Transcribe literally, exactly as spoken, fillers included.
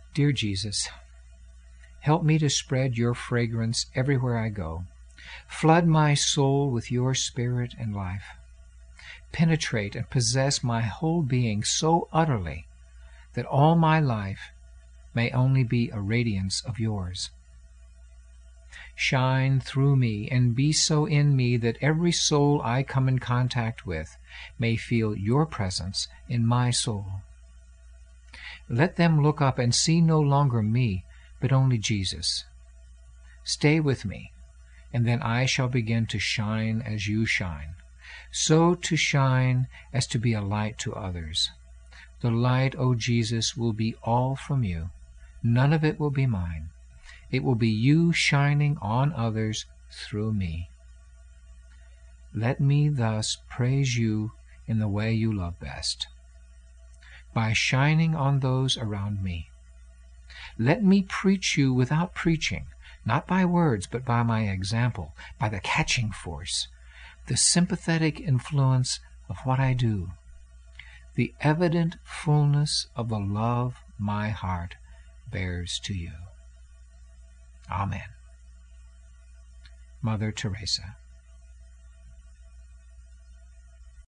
Dear Jesus, help me to spread your fragrance everywhere I go. Flood my soul with your spirit and life. Penetrate and possess my whole being so utterly that all my life may only be a radiance of yours. Shine through me and be so in me that every soul I come in contact with may feel your presence in my soul. Let them look up and see no longer me, but only Jesus. Stay with me, and then I shall begin to shine as you shine, so to shine as to be a light to others. The light, O Jesus, will be all from you. None of it will be mine. It will be you shining on others through me. Let me thus praise you in the way you love best, by shining on those around me. Let me preach you without preaching, not by words, but by my example, by the catching force, the sympathetic influence of what I do, the evident fullness of the love my heart bears to you. Amen. Mother Teresa.